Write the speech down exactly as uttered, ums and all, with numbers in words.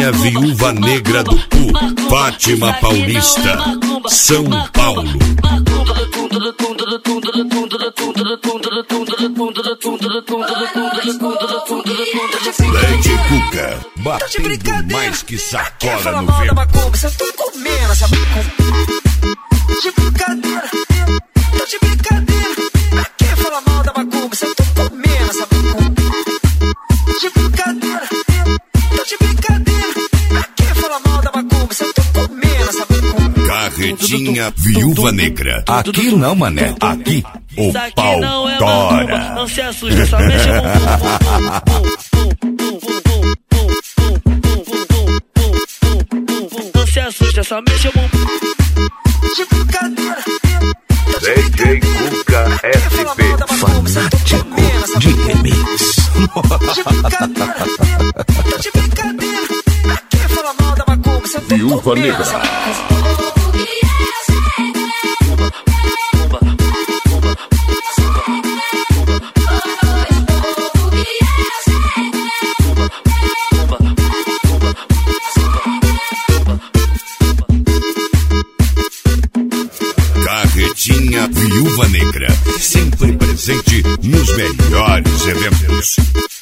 Carretinha Viúva Negra do Pu, Fátima Paulista, São Paulo. Lady Cuca, batendo mais que sacola no vento. Você tá comendo essa de brincadeira, tá de brincadeira. Pra que fala mal da macumba? Você tá comendo essa de brincadeira, tá de brincadeira. Pra que fala mal da macumba? Você tá comendo essa Carretinha Viúva Negra. Aqui não, mané, aqui o pau tora. Não se assusta, só mexe o Não se assusta, só mexe o de brincadeira. D J Cuca S P, fanático de remix. De brincadeira, tá de brincadeira. Pra que fala mal da macumba? Você tá Viúva Negra. Carretinha Viúva Negra, sempre presente nos melhores eventos.